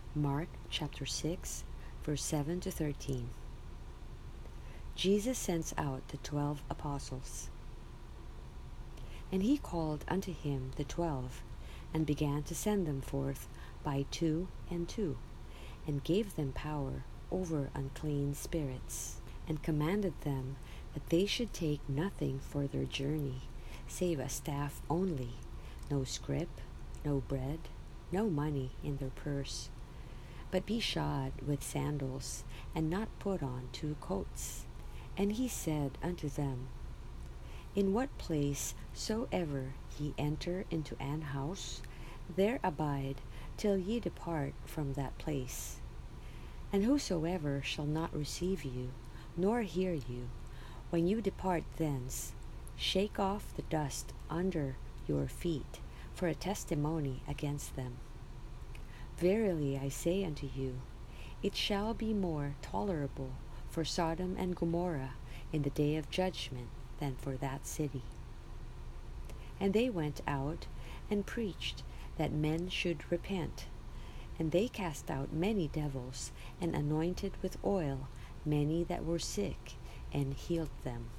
Mark chapter 6, verse 7 to 13. Jesus sends out the 12 apostles. And he called unto him the 12, and began to send them forth by 2 and 2, and gave them power over unclean spirits, and commanded them that they should take nothing for their journey, save a staff only, no scrip, no bread, no money in their purse, but be shod with sandals, and not put on 2 coats. And he said unto them, In what place soever ye enter into an house, there abide till ye depart from that place. And whosoever shall not receive you, nor hear you, when you depart thence, shake off the dust under your feet for a testimony against them. Verily I say unto you, it shall be more tolerable for Sodom and Gomorrah in the day of judgment than for that city. And they went out and preached that men should repent. And they cast out many devils, and anointed with oil many that were sick, and healed them.